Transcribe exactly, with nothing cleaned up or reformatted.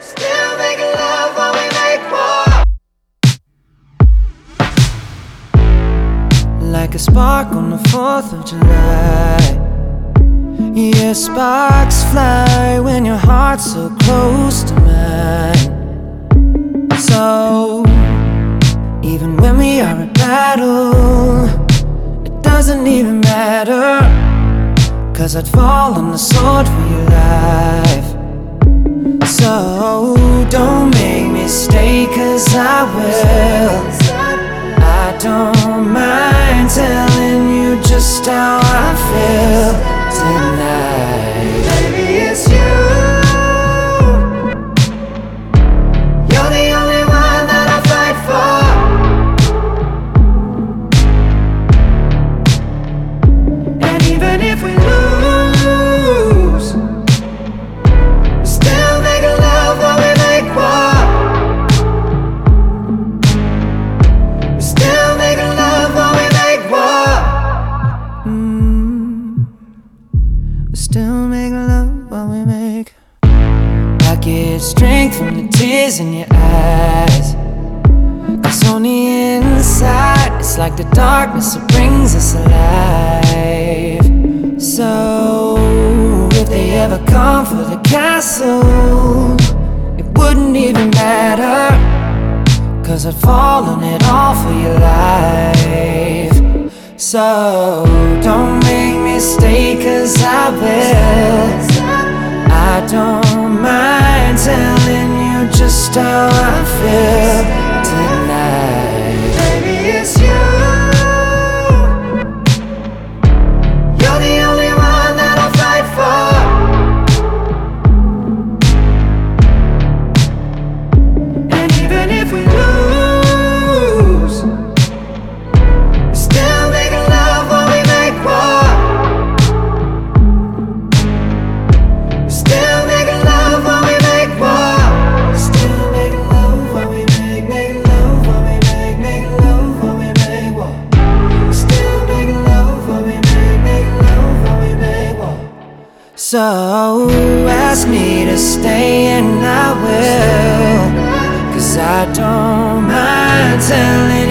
Still making love while we make war. Like a spark on the fourth of July. Yeah, sparks fly when your heart's so close to mine. So, even when we are at battle, it doesn't even matter, 'cause I'd fall on the sword for your life. So, don't make me stay, 'cause I will. I don't mind telling you just how I feel tonight. Baby, it's you. You're the only one that I fight for. And even if we lose, we still make love while we make war. We still make love while we make war. Mm. We still make love while we make. I get strength from the tears in your eyes, 'cause on the inside it's like the darkness that brings us alive. So if they ever come for the castle, it wouldn't even matter, 'cause I'd fall on it all for your life. So don't make me stay, 'cause I will. I don't mind telling you just how I feel tonight. Baby, it's you. You're the only one that I'll fight for. And even if we lose, we still make love while we make war. We still make love while we make war. We still make love while we make, make love while we make, make love while we make war. We still make love while we make, make love while we make war. So ask me to stay and I will, 'cause I don't mind telling